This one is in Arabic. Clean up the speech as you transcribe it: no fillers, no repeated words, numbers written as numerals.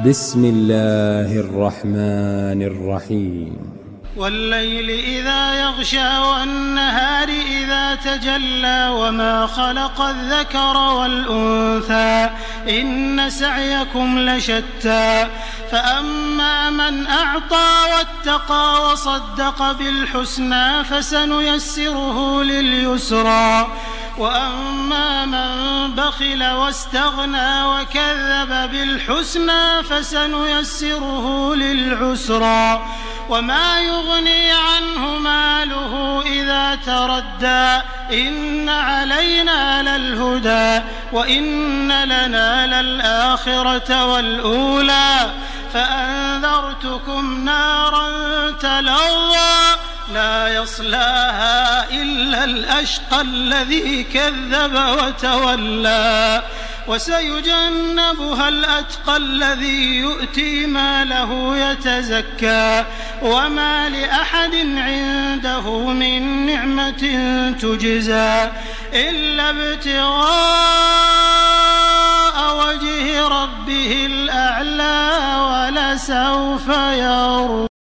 بسم الله الرحمن الرحيم والليل إذا يغشى والنهار إذا تجلى وما خلق الذكر والأنثى إن سعيكم لشتى فأما من أعطى واتقى وصدق بالحسنى فسنيسره لليسرى وأما من بخل واستغنى وكذب بالحسنى فسنيسره للعسرى وما يغني عنه ماله إذا تردى إن علينا للهدى وإن لنا للآخرة والأولى فأنذرتكم نارا تلظى لا يصلاها إلا الأشقى الذي كذب وتولى وسيجنبها الأتقى الذي يؤتي ماله يتزكى وما لأحد عنده من نعمة تجزى إلا ابتغاء وجه ربه الأعلى ولسوف يرضى.